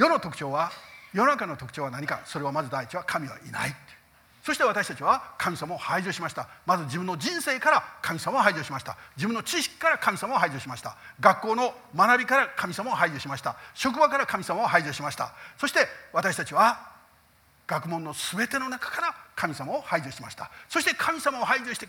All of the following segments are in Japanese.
世の特徴は、世の中の特徴は何か。それはまず第一は神はいない。そして私たちは神様を排除しました。まず自分の人生から神様を排除しました。自分の知識から神様を排除しました。学校の学びから神様を排除しました。職場から神様を排除しました。そして私たちは学問のすべての中から神様を排除しました。そして神様を排除して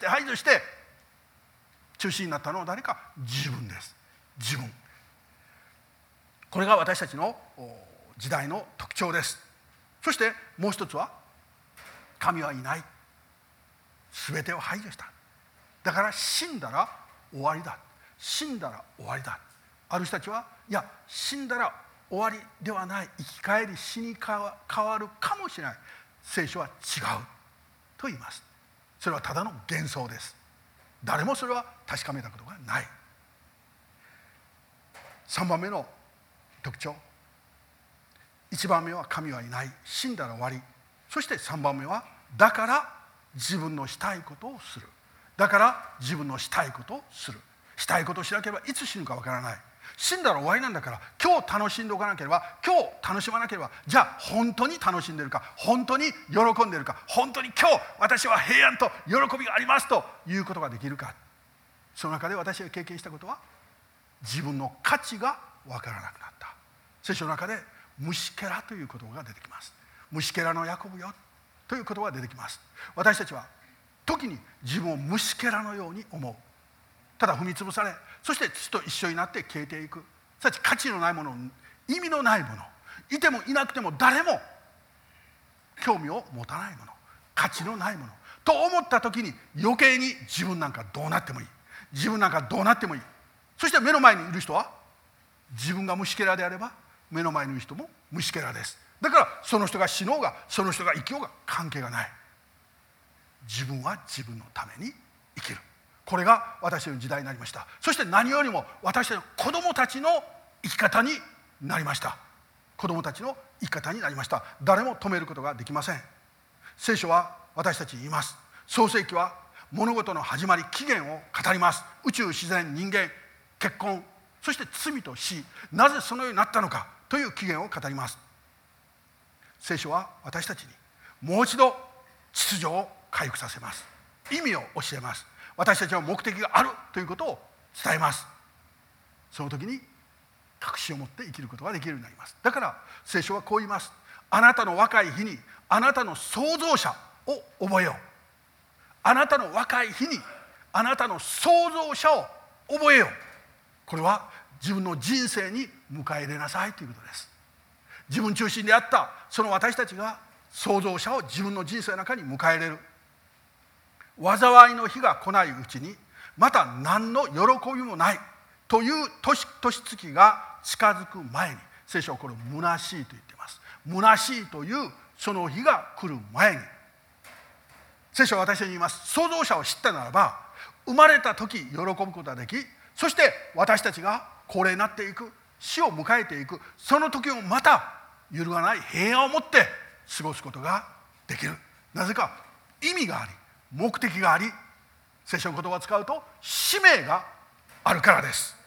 中心になったのは誰か。自分です。自分。これが私たちの時代の特徴です。そしてもう一つは、神はいない。すべてを排除した。だから死んだら終わりだ。死んだら終わりだ。ある人たちは、いや、死んだら終わりではない。生き返り死に変わるかもしれない。聖書は違うと言います。それはただの幻想です。誰もそれは確かめたことがない。3番目の特徴。1番目は神はいない。死んだら終わり。そして3番目は、だから自分のしたいことをする。だから自分のしたいことをする。したいことをしなければいつ死ぬかわからない。死んだら終わりなんだから、今日楽しんでおかなければ、今日楽しまなければ、じゃあ本当に楽しんでいるか、本当に喜んでいるか、本当に今日私は平安と喜びがありますということができるか。その中で私が経験したことは、自分の価値がわからなくなった。聖書の中で虫けらという言葉が出てきます。虫けらのヤコブよという言葉が出てきます。私たちは時に自分を虫けらのように思う。ただ踏み潰され、そして土と一緒になって消えていく。すなわち価値のないもの、意味のないもの、いてもいなくても誰も興味を持たないもの、価値のないものと思った時に、余計に自分なんかどうなってもいい、自分なんかどうなってもいい。そして目の前にいる人は、自分が虫けらであれば目の前にいる人も虫けらです。だからその人が死のうが、その人が生きようが関係がない。自分は自分のために生きる。これが私の時代になりました。そして何よりも私たちの子供たちの生き方になりました。子供たちの生き方になりました。誰も止めることができません。聖書は私たちに言います。創世記は物事の始まり、起源を語ります。宇宙、自然、人間、結婚、そして罪と死、なぜそのようになったのかという起源を語ります。聖書は私たちにもう一ど秩序を回復させます。意味を教えます。私たちは目的があるということを伝えます。その時に確信を持って生きることができるようになります。だから聖書はこう言います。あなたの若い日にあなたの創造者を覚えよう。あなたの若い日にあなたの創造者を覚えよう。これは自分の人生に迎え入れなさいということです。自分中心であったその私たちが創造者を自分の人生の中に迎え入れる。災いの日が来ないうちに、また何の喜びもないという年月が近づく前に、聖書はこれを虚しいと言っています。虚しいというその日が来る前に、聖書は私に言います。創造者を知ったならば、生まれた時喜ぶことができ、そして私たちが高齢になっていく、死を迎えていく、その時もまた揺るがない平安を持って過ごすことができる。なぜか意味があり、目的があり、聖書の言葉を使うと使命があるからです。